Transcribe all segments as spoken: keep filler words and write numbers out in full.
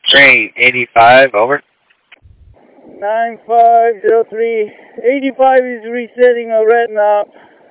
Train eighty-five, over. nine five zero three. eighty-five is resetting a red knob.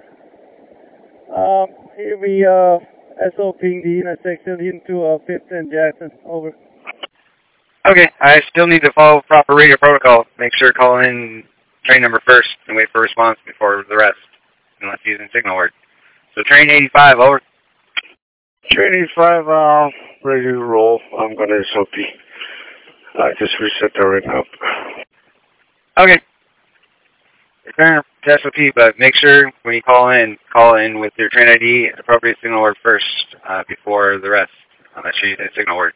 Um, here we uh, SOPing the intersection into uh, fifth and Jackson, over. Okay, I still need to follow proper radio protocol. Make sure to call in train number first and wait for a response before the rest, unless using signal word. So train eighty-five, over. Train eighty-five, uh, ready to roll. I'm going to S O P. I just reset the red knob. Okay. Return to S O P, but make sure when you call in, call in with your train I D, appropriate signal word first, uh, before the rest, unless you use a signal word.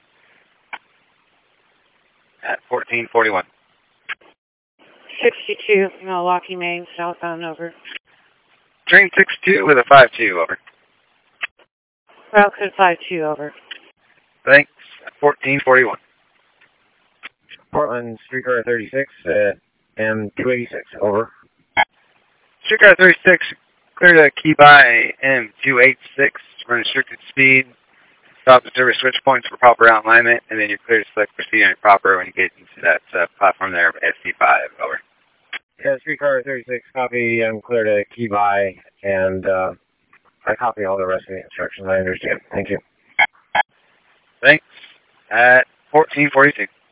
At fourteen forty-one. sixty-two, Milwaukee, Maine, southbound, over. Train sixty-two with a five two, over. Route code five two, over. Thanks. At fourteen forty-one. Portland, streetcar thirty-six, at M two eighty-six, over. Streetcar thirty-six, clear to key by M two eighty-six, run restricted speed. Stop at service switch points for proper route alignment, and then you're clear to select proceed on proper when you get into that uh, platform there of S C five, over. Yeah, streetcar thirty-six, copy. I'm clear to key by, and uh, I copy all the rest of the instructions. I understand. Thank you. Thanks. At fourteen forty-two.